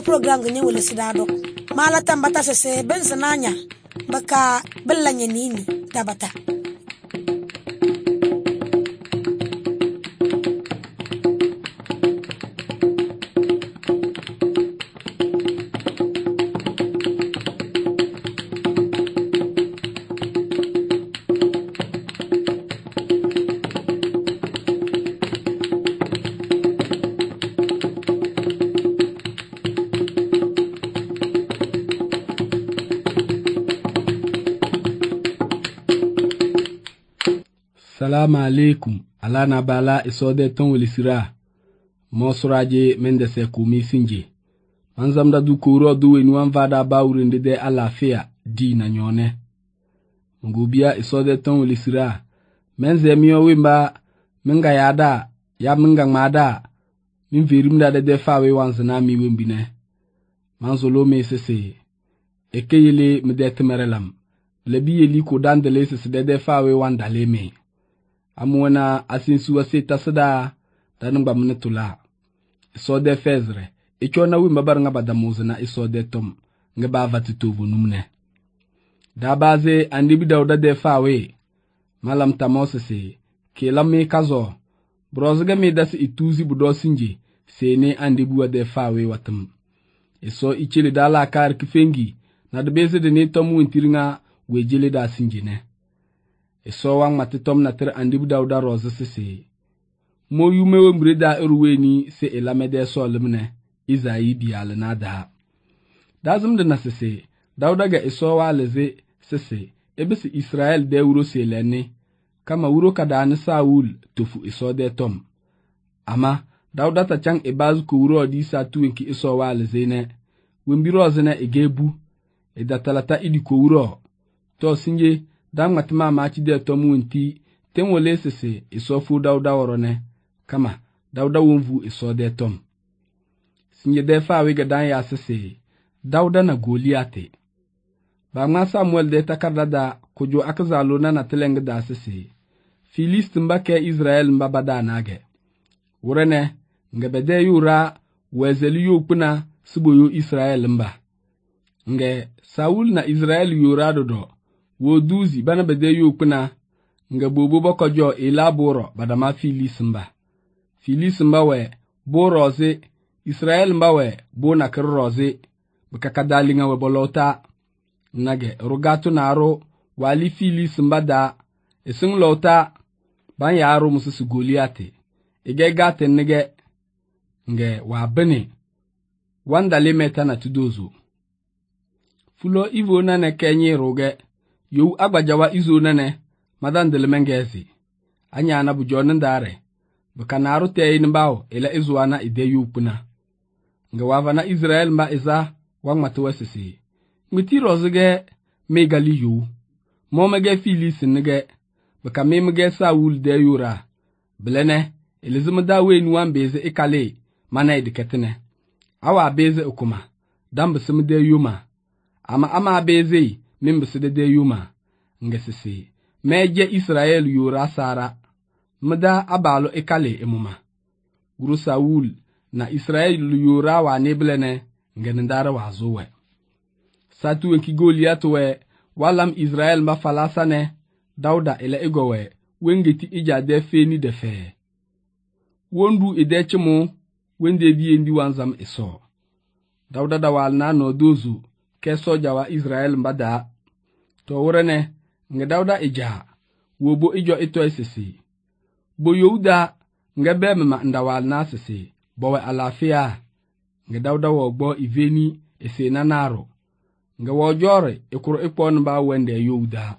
program ganye wele sidado mala tambata sese bensananya baka belanya nini tabata Salamu alaikum ala na bala isode ton welisira mosuraje mendese kumi sinje manzamda du kuro du wenuan vada baurinde de alafia di na nyone ngubia isode ton welisira menze miyo wimba menga yada ya menga ngmada min verimda de fawe wanzana mi wembine manzolo me sese ekeyele mede merelam lebi yeli ko dandele sese de fawe wandale me amwana asinsu asita sada danungba mnetula isode fezre ichona wimba baranga badamuzna isode tom ngeba vatitovu numne dabaze andibi dauda de fawe malam tamosese kelame kazo brozga me dasi ituzi budosinje sene andibu de fawe watum iso ichele dala kar kifengi na debeze de ne tomu intiringa wejele da sinjine iso wang matitom na ter andibu dauda roze sese mo yume wembreda eruweni se elamede so lemne izayi biale na da dazum de na sese dauda ga iso wa leze sese ebesi Israel de wuro selene kama wuro kadani Saul tofu iso de tom ama dauda ta chang ebazu ko wuro di sa tuwenki iso wa leze ne wembiro zena egebu edatalata idi ko wuro to sinje dan matma ma ci de tomu nti temole sese isofu dauda worone kama dauda wonvu iso de tom sinje de fa we gadan ya sese dauda na Goliate ba ma Samuel de takarda da kujo akazalo na teleng da sese Filist mbake Israel mbabada nage worene ngebede yura wezeli yopuna siboyo Israel mba nge Saul na Israel yura dodo woduzi bana bede yopuna nge bobo bokojo elaboro badama Filist mba we boroze Israel mba we bona kerroze bakakadalinga we bolota nage rugatu naro wali Filist mba da esing lota ban yaro musu Goliate ege gate nge wa bene wanda limeta na tudozo fulo ivo na ne kenye roge yu agbajawa izo nene madan delemengezi anya na bujonin ndare bukanaru te nbawo ila izuana ide yupuna nga wava na Israel mba iza wang matwesisi ngiti rozege megali yu momege Filist nge bukamemege Saul de yura blene elizumda we nuwan beze ikale mana idiketene awa beze ukuma dambusum de yuma ama beze mimbusde de yuma ngesisi meje Israel yura sara mda abalo ikale emuma guru Saul na Israel yura wa neblene ngendara wazowe satu enki Goliath we walam Israel ma falasane dauda ele egowe wengeti ija de feni de fe wondu edechimo wende bi endi wanzam iso dauda dawal na no dozu ke soja wa Israel mbada to worene nge dauda ija wobo ijo ito esisi bo youda nge bemma ndawal na sisi bowe alafia nge dauda wogbo iveni ese na naro nge wojore ikuru ikpon ba wende youda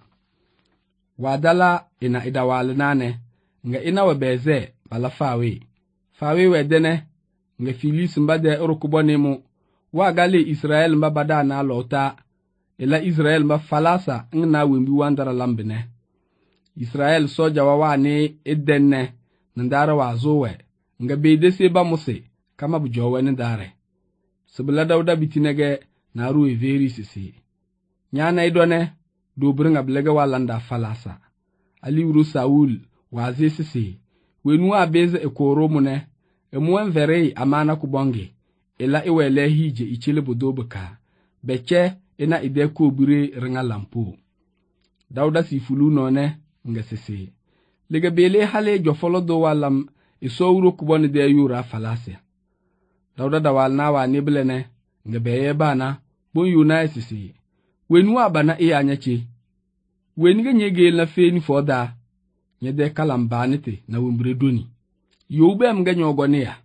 wadala ina idawal nane nge ina webeze bala fawe wedene nge Filist mbade urukubonemu wagale Israel mbabada na lota ila Israel mba falasa ngna wembi wandara lambene Israel soja wawane edenne ndara wazowe nga bedese ba muse kama bujowe ndare sibla dauda bitinege na ruwe veri sisi nyana idone do bringa blega walanda falasa ali uru Saul waze sisi wenu abeze ekoro mune emwen verei amana kubonge ila iwele hije ichile bodobuka beche ina ide ko bure ringa lampo Dauda si fulu none nga sese lega bele hale jofolo do walam isowuro kuboni de yura falase Dauda dawal na wa niblene nga beye bana bon yuna sese wenu abana anyache weni ga nyege na feni foda nyede kalambanite na wumbre doni yobe mga nyogone ya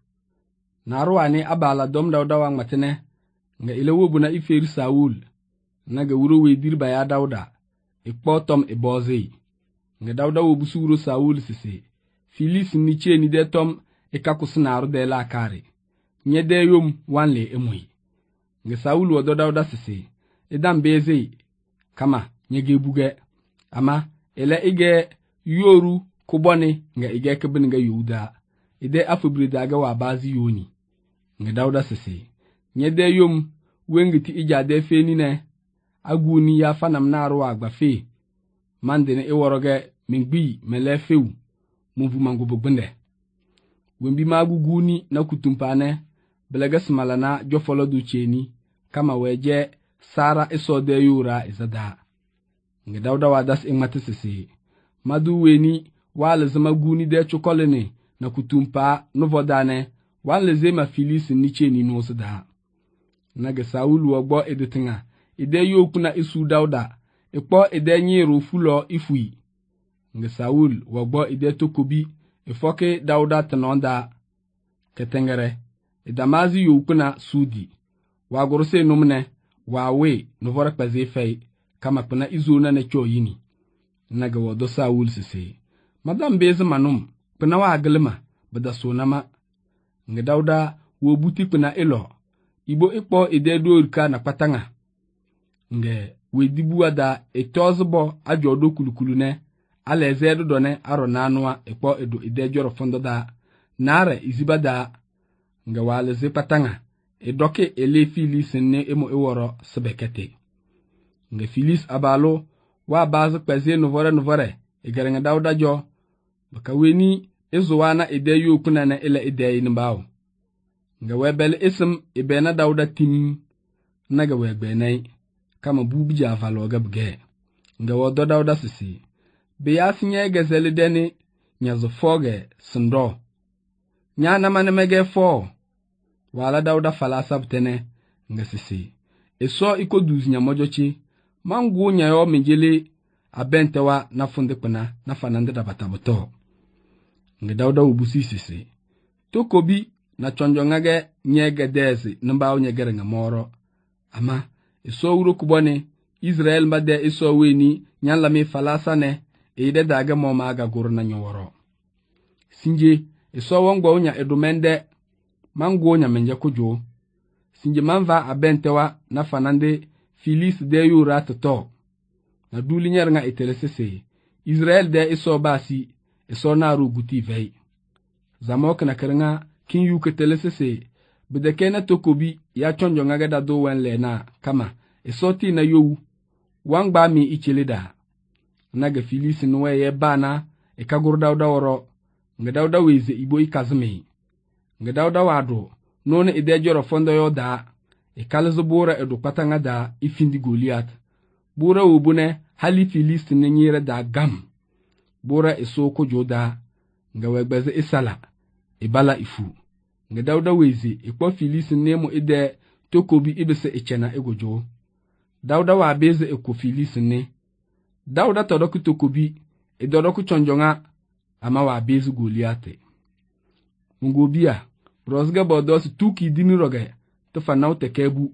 narwani abala dom Dauda wang matene nga ile wobuna iferi Saul naga wuro wedir baya Dauda ikpotom ibozi nga Dauda wobusu wuro Saul sise Filis ni cheni de tom ikakusinaru de la kare nyede yom wanle emoi nga Saul wodo Dauda sise idam beze kama nyege buge ama ele ige yoru kuboni nga ige kebin nga yuda ide afubri daga wa bazi yoni nga Dauda sese nyede yom wengiti ijade feni ne aguni ya fanam naru agbafe mandene iworoge mingbi melefeu muvu mangubo gbende wembi maguguni na kutumpane belega smalana jofolo du cheni kama weje Sara isode yura izada nga Dauda wadas ingmati sese madu weni wale zama guni de chokolene na kutumpa novodane wale zema Filis ni cheni nosada naga Saul wogbo editinga ide yokuna isu Dauda ikpo ide nyiru fulo ifui nga Saul wogbo ide tokobi ifoke Dauda tanonda ketengere idamazi yokuna sudi wagorose numne wawe novora kpaze fei kama kuna izuna na choyini naga wodo Saul sese madam beze manum kuna wa aglema bada sonama nga Dauda wobuti kuna ilo ibo ikpo ide dorika na patanga nge wedibu ada etozbo ajodo kulukulu ne ala ezedo done aro nanua ikpo edo ide joro fondo da nare izibada nge wale ze patanga edoke ele Filis ne emo eworo sebekete nge Filis abalo wa bazu kpeze novore egerenga Dauda jo baka weni ezowana ide yokuna na ele ide inbawo nga webel ism ibena Dauda tim naga wegbenai kama bubija valoga bge nga wodo Dauda sisi biyasinye gezeli deni nyazo foge sindo nyana manemege fo wala Dauda falasab tene nga sisi eso ikoduz nyamojochi mangu nyayo minjili abentewa na funde kuna na fanande da bataboto nga Dauda ubusi sisi tokobi na chonjo ngage nyege dezi namba nyegere ngamoro ama eso wuro kubone Israel mbade eso weni nyalla mi falasa ne ide daga moma aga gurna nyoro sinje eso wongwa unya edumende mangu nya menje kujo sinje manva abentewa na fanande Filis de yura toto na duli nyer nga itelesese Israel de eso basi eso na ruguti vei zamok na kerenga kin yuke telesese bedekena tokobi ya chonjo ngage da do wenle na kama esoti na yowu wangba mi ichelida naga Filis nwe ye bana ekagur Dauda woro nga Dauda weze ibo ikazme nga Dauda wado none ide joro fondo yoda ekalzo bora edu patanga da ifindi Goliath bora wobune hali Filis ne nyire da gam bora esoko joda nga wegbeze isala ibala ifu nga Dauda weze ikpo Filis nemo ide tokobi ibese echena egojo Dauda wa beze eko Filis ne Dauda todoku tokobi edodoku chonjonga ama wa beze Goliath ngobia brosga bodos tuki diniroge to fanaw tekebu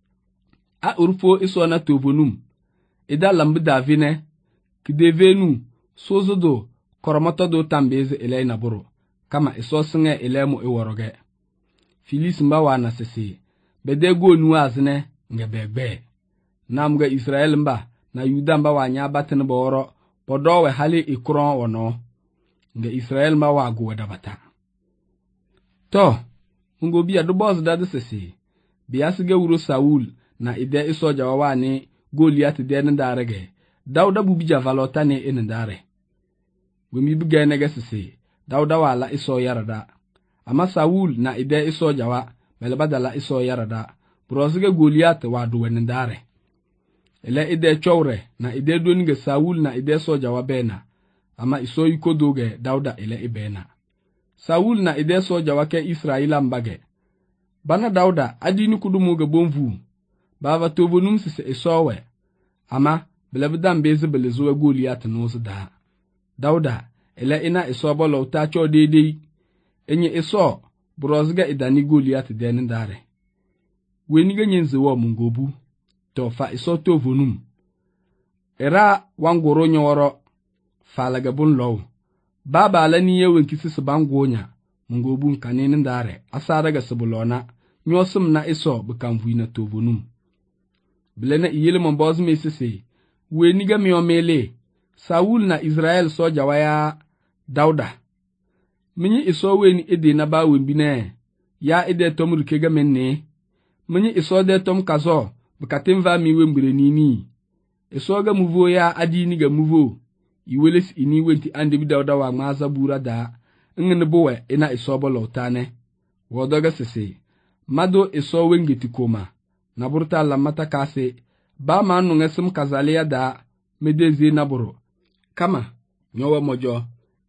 a urfo iso na tobonum ida lambu davine kidevenu sozodo koromoto do tambeze ele na buru kama iso singe elemo eworoge Filis mba na sese bedego nu azne ngebegbe namga Israel mba na Yuda mba wanya batin boro podowe hali ikron wono nge Israel mba wago dabata to ngobi adobos dadu sese biasige wuro Saul na ide iso jawawani Goliath de ndarege Dauda bubija valota ne enndare wemi bugene gesese Dauda wala iso yarada ama Saul na ide iso jawa melbadala iso yarada brozga Goliath wadu wenendare ele ide chowre na ide doniga Saul na ide soja wabena ama iso yukodoge Dauda ele ibena Saul na ide soja wake Israila mbage bana Dauda adini kudumuga bonvu bava tovonum sise isowe ama belebdan beze belezo Goliath nozda Dauda ele ina iso bolo ta cho dede enye iso brozga idani Goliath denendare weniga nyenze wo mungobu tofa iso tovonum era wangoro nyoro falaga bun low baba alani yewen kisisi bangonya mungobu nkanene ndare asara ga sebulona nyosum na iso bukamvuina tovonum bilena iyele momboz mesisi weniga miomele Saul na Israel soja waya Dauda minyi iso weni ede na ba wembine ya ede tomruke ga menne minyi iso de tom kazo bukatemva mi wembire nini iso ga muvo ya adini ga muvo iweles ini wenti ande bi Dauda wa maza bura da ngene bowe ina iso bolotane wodoga sese mado iso wengeti koma na burta lamata kase ba manu ngesim kazalia da medezi naburo kama nyowa mojo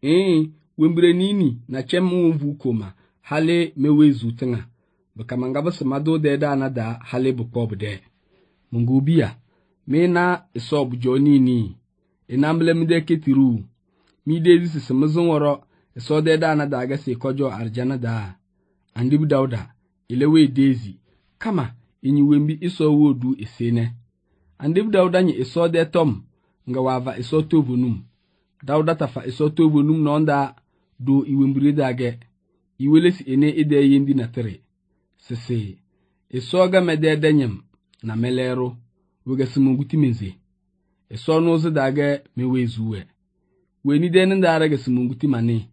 wembire nini na chemu mvu koma hale mewezu tenga bakama ngaba samado de da na da hale bukob de mungubia mena isob jonini enamble mide ketiru mi de disi semazon woro iso de da na da ga se kojo arjana da andi Dauda ilewe dezi kama inyi wembi iso wodu isene andi Dauda nyi iso de tom nga wava iso tovonum Dauda tafa iso tovonum nonda do iwembire dage iwelesi ene ide yendi na tere sese iso ga mede denyem na melero wega simunguti menze iso noze dage mewezuwe weni de ndara ga simunguti mane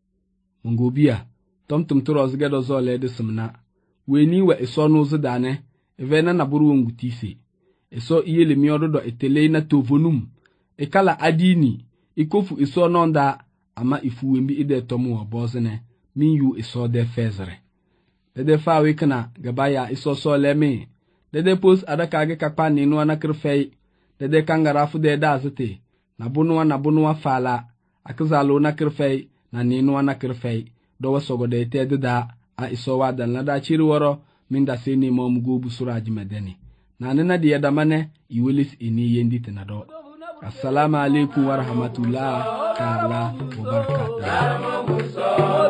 mongobia tomtum troz ga dozo le de simna weni wa iso noze dane evena na buru ngutise iso iyele mi ododo etele na tovonum ikala adini ikofu iso nonda ama ifu wembi ide tomu obozene minyu iso de fezre dede fawe kana gabaya iso so leme dede pos adaka ge kakpa ninu na kirfei dede kangarafu de dazete na bunwa fala akizalo na kirfei na ninu na kirfei do wasogo de tede da a iso wadan la da chiri woro minda seni mom gobu suraji medeni na nena de yadamane iwelis ini yendi tenado Assalamu alaikum wa rahmatullahi ta'ala wa barakatuh.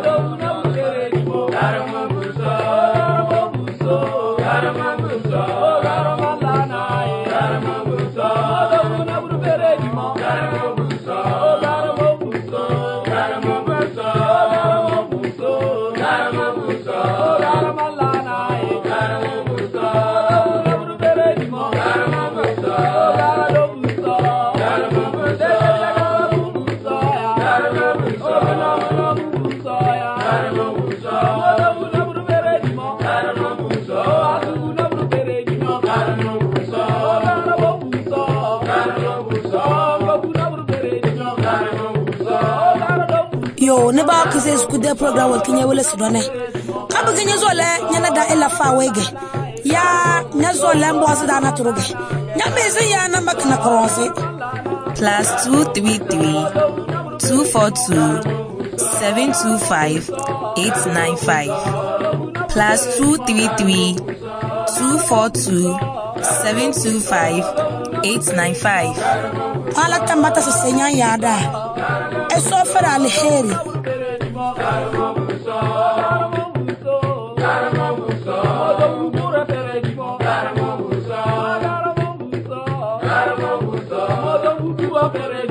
Ne ba kise skude program wal kinya wala sudone kabu kinya zole nyana da ila fa wege ya nya zole mboza da na turuge nya mezi ya na makna crosse +233 242 725 895 +233 242 725 895 ala tambata senya yada eso fara alheri Pere